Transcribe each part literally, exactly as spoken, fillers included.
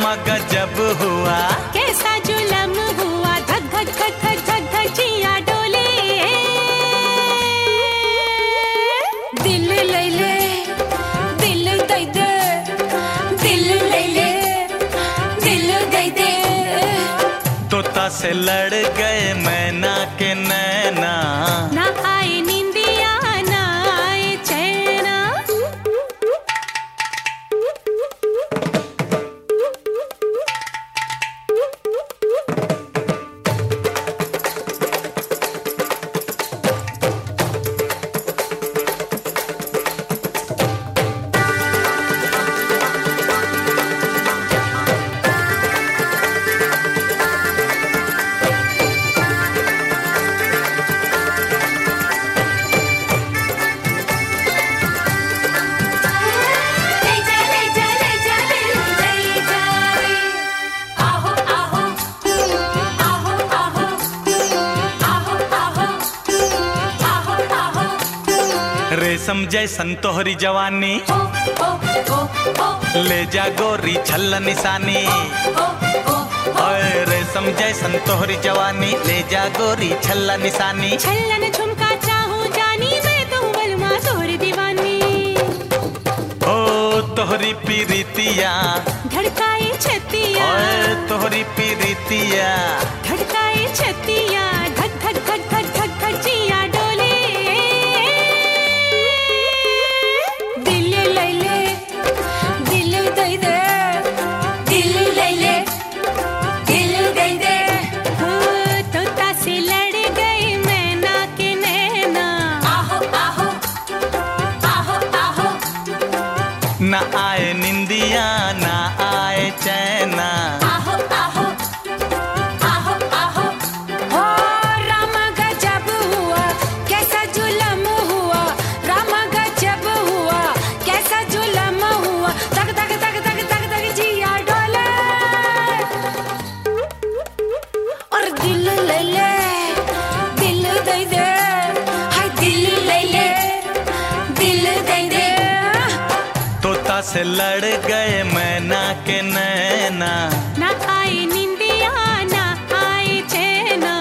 रामा गजब हुआ, कैसा जुलम हुआ, धक धक धक धक धक धक जिया डोले। दिल ले ले, दिल दे दे, दिल ले ले, दिल दे दे। तोता से लड़ गए मैना के नैना, ना आए निंदिया ना आए चैना। रेशम जैसन तोहरी जवानी, ले जा गोरी छल्ला निशानी। ओए रेशम जैसन तोहरी जवानी, ले जा गोरी छल्ला निशानी। छल्लन झुमका चाहूं जानी, मैं तो बलमा तोहरी दीवानी। ओ तोहरी पीरितिया धड़काए छतिया, ओए तोहरी पीरितिया धड़काए छतिया, धक धक धक धक धक धक जिया डोले। दिल ले ले, दिल दे दे, दिल ले ले, दिल दे दे। हो तोता से लड़ गए मैना के नैना। आहो आहो, आहो आहो। ना आए निंदिया ना आए चैना। आहो आहो, आहो आहो। हो रामा गजब हुआ, कैसा जुलम हुआ, रामा गजब हुआ, कैसा जुलम हुआ। तक तक तक तक तक तक जिया डोले। और दिल ले ले, दिल दे दे, हाय दिल ले ले, दिल दे दे। तोता से लड़ गए मैना के नैना, ना आए निंदिया ना आए चैना।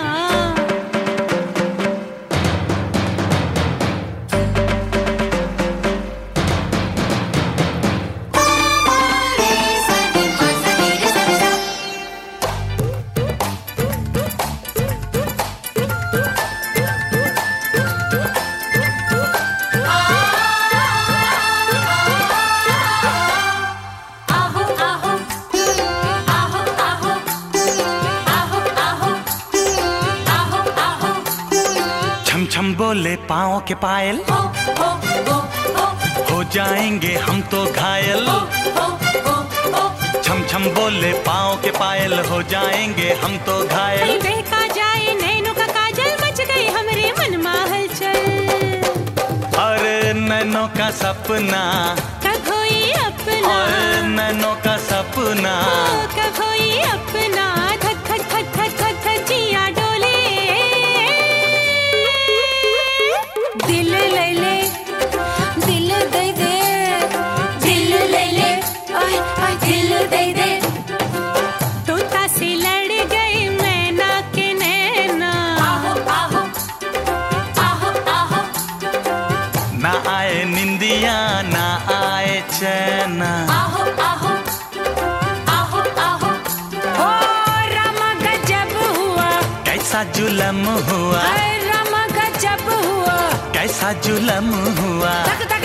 आहो आहो, आहो आहो, आहो आहो, आहो आहो। छम छम बोले पाँव के पायल, हो हो हो हो, हो जाएंगे हम तो घायल। हो हो हो। छम छम बोले पाँव के पायल, हो जाएंगे हम तो घायल। कहीं बहका जाए नैनों का काजल, मच गई हमरे मन में हलचल। अरे नैनों का सपना, कब होई अपना, और नैनों का सपना। ओ कब होई अपना, धक धक धक धक धक धक जिया डोले। दिल ले ले, दिल दे दे, दिल ले ले, आय आय दिल दे दे। तोता से लड़ गए मैना के नैना। आहो आहो, आहो आहो। ना आए निंदिया ना आए चैना। आहो आहो, आहो आहो। हो रामा गजब हुआ, कैसा जुलम हुआ, हाय रामा गजब हुआ, कैसा जुलम हुआ। धक धक